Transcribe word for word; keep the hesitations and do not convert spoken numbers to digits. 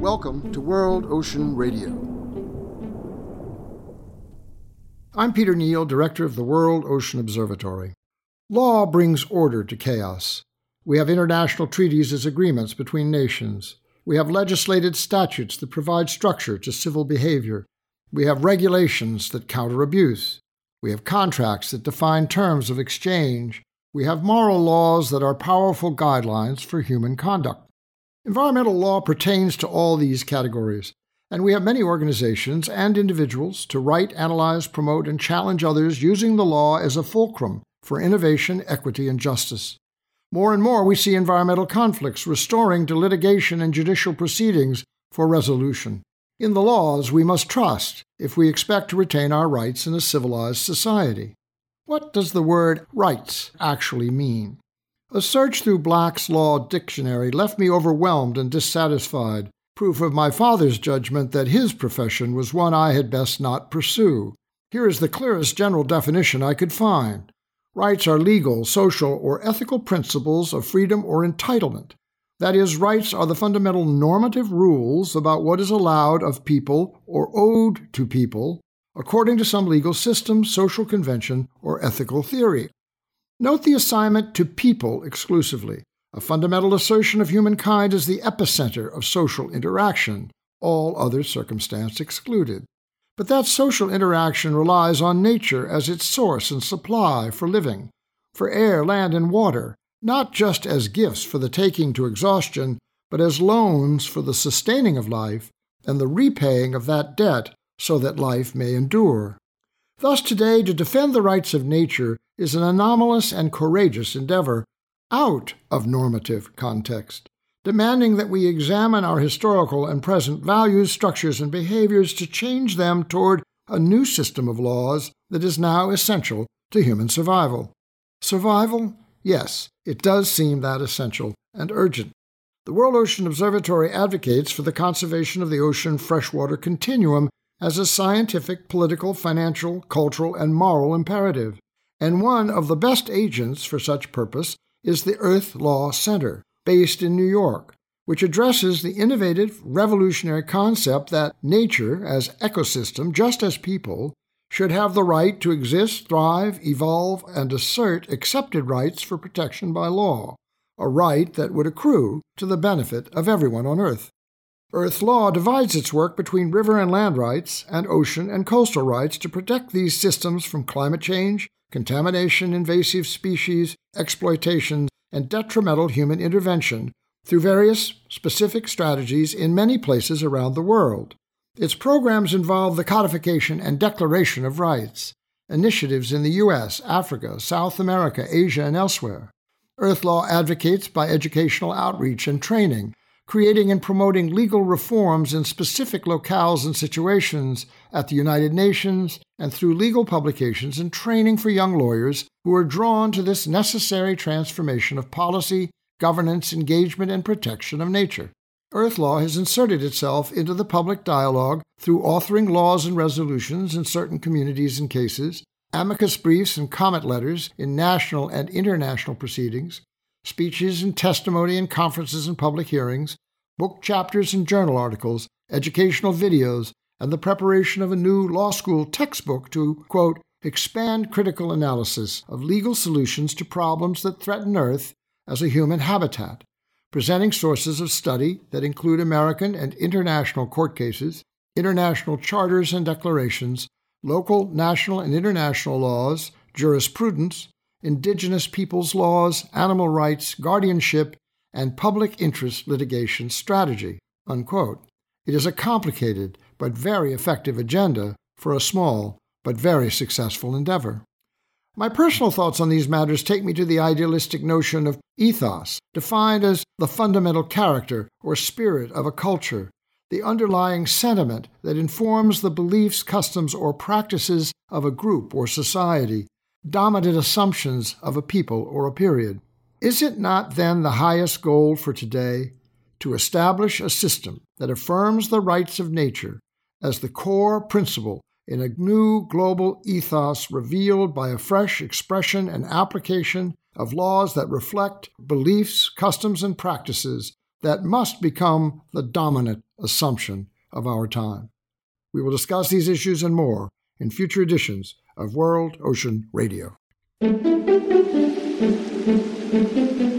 Welcome to World Ocean Radio. I'm Peter Neal, Director of the World Ocean Observatory. Law brings order to chaos. We have international treaties as agreements between nations. We have legislated statutes that provide structure to civil behavior. We have regulations that counter abuse. We have contracts that define terms of exchange. We have moral laws that are powerful guidelines for human conduct. Environmental law pertains to all these categories, and we have many organizations and individuals to write, analyze, promote, and challenge others using the law as a fulcrum for innovation, equity, and justice. More and more, we see environmental conflicts restoring to litigation and judicial proceedings for resolution. In the laws, we must trust if we expect to retain our rights in a civilized society. What does the word rights actually mean? A search through Black's Law Dictionary left me overwhelmed and dissatisfied, proof of my father's judgment that his profession was one I had best not pursue. Here is the clearest general definition I could find. Rights are legal, social, or ethical principles of freedom or entitlement. That is, rights are the fundamental normative rules about what is allowed of people or owed to people according to some legal system, social convention, or ethical theory. Note the assignment to people exclusively, a fundamental assertion of humankind as the epicenter of social interaction, all other circumstance excluded. But that social interaction relies on nature as its source and supply for living, for air, land, and water, not just as gifts for the taking to exhaustion, but as loans for the sustaining of life and the repaying of that debt so that life may endure. Thus today, to defend the rights of nature is an anomalous and courageous endeavor out of normative context, demanding that we examine our historical and present values, structures, and behaviors to change them toward a new system of laws that is now essential to human survival. Survival? Yes, it does seem that essential and urgent. The World Ocean Observatory advocates for the conservation of the ocean freshwater continuum as a scientific, political, financial, cultural, and moral imperative. And one of the best agents for such purpose is the Earth Law Center, based in New York, which addresses the innovative, revolutionary concept that nature, as ecosystem, just as people, should have the right to exist, thrive, evolve, and assert accepted rights for protection by law, a right that would accrue to the benefit of everyone on Earth. Earth law divides its work between river and land rights and ocean and coastal rights to protect these systems from climate change, contamination, invasive species, exploitation, and detrimental human intervention through various specific strategies in many places around the world. Its programs involve the codification and declaration of rights, initiatives in the U S, Africa, South America, Asia, and elsewhere. Earth Law advocates by educational outreach and training, creating and promoting legal reforms in specific locales and situations at the United Nations and through legal publications and training for young lawyers who are drawn to this necessary transformation of policy, governance, engagement, and protection of nature. Earth Law has inserted itself into the public dialogue through authoring laws and resolutions in certain communities and cases, amicus briefs and comment letters in national and international proceedings, speeches and testimony in conferences and public hearings, book chapters and journal articles, educational videos, and the preparation of a new law school textbook to, quote, expand critical analysis of legal solutions to problems that threaten Earth as a human habitat, presenting sources of study that include American and international court cases, international charters and declarations, local, national, and international laws, jurisprudence, indigenous peoples' laws, animal rights, guardianship, and public interest litigation strategy, unquote. It is a complicated but very effective agenda for a small but very successful endeavor. My personal thoughts on these matters take me to the idealistic notion of ethos, defined as the fundamental character or spirit of a culture, the underlying sentiment that informs the beliefs, customs, or practices of a group or society, dominant assumptions of a people or a period. Is it not then the highest goal for today to establish a system that affirms the rights of nature as the core principle in a new global ethos revealed by a fresh expression and application of laws that reflect beliefs, customs, and practices that must become the dominant assumption of our time. We will discuss these issues and more in future editions of World Ocean Radio.